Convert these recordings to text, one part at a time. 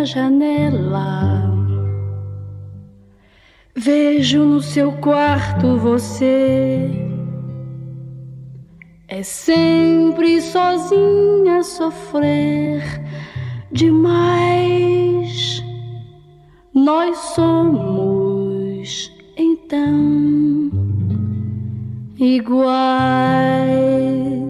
minha janela. Vejo no seu quarto você. É sempre sozinha a sofrer demais. Nós somos então iguais.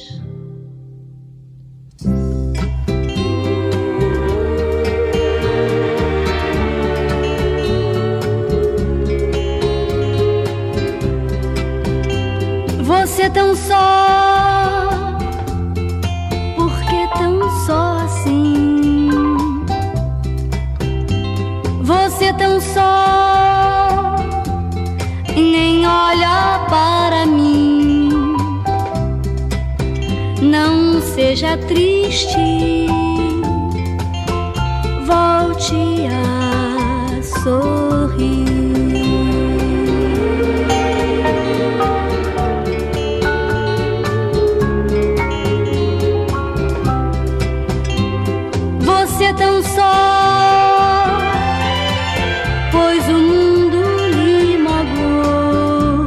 Você tão só, por que tão só assim? Você tão só, nem olha para mim. Não seja triste, volte a sorrir. Você tão só, pois o mundo lhe magoou.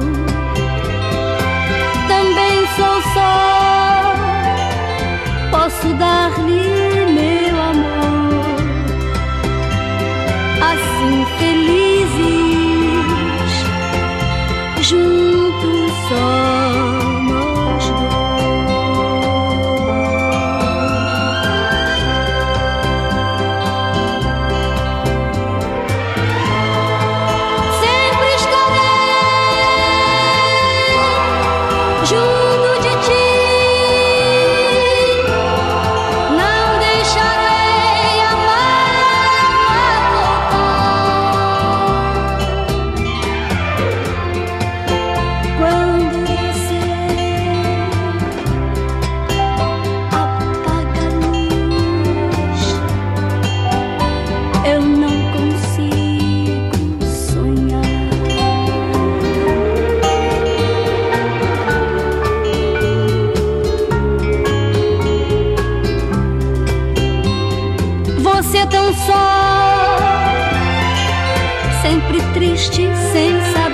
Também sou só, posso dar-lhe meu amor. Assim felizes, juntos somos dois. Junto de ti, não deixarei a mágoa voltar. Quando você apaga a luz, eu não consigo sonhar. Você tão só, sempre triste, sem saber.